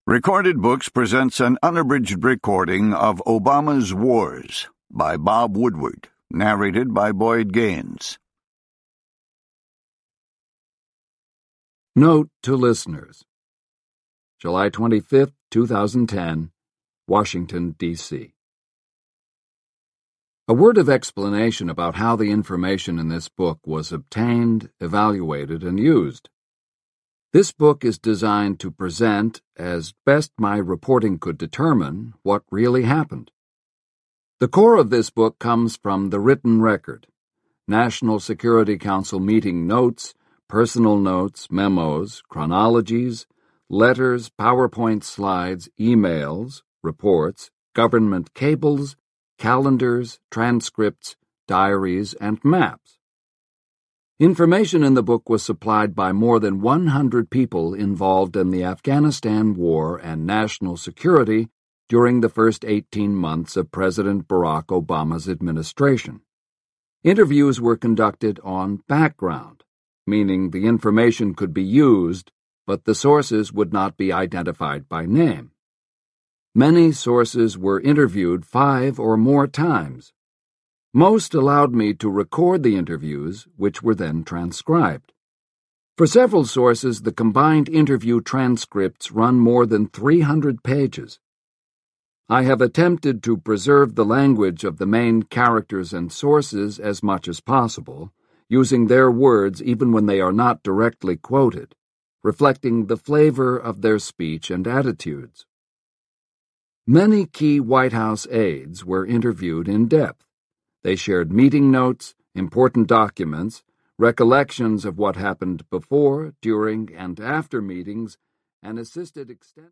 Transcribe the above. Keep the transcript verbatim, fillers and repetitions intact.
Recorded Books presents an unabridged recording of Obama's Wars by Bob Woodward, narrated by Boyd Gaines. Note to listeners. July twenty-fifth, two thousand ten, Washington, D C A word of explanation about how the information in this book was obtained, evaluated, and used. This book is designed to present, as best my reporting could determine, what really happened. The core of this book comes from the written record, National Security Council meeting notes, personal notes, memos, chronologies, letters, PowerPoint slides, emails, reports, government cables, calendars, transcripts, diaries, and maps. Information in the book was supplied by more than one hundred people involved in the Afghanistan war and national security during the first eighteen months of President Barack Obama's administration. Interviews were conducted on background, meaning the information could be used, but the sources would not be identified by name. Many sources were interviewed five or more times. Most allowed me to record the interviews, which were then transcribed. For several sources, the combined interview transcripts run more than three hundred pages. I have attempted to preserve the language of the main characters and sources as much as possible, using their words even when they are not directly quoted, reflecting the flavor of their speech and attitudes. Many key White House aides were interviewed in depth. They shared meeting notes, important documents, recollections of what happened before, during, and after meetings, and assisted extensively.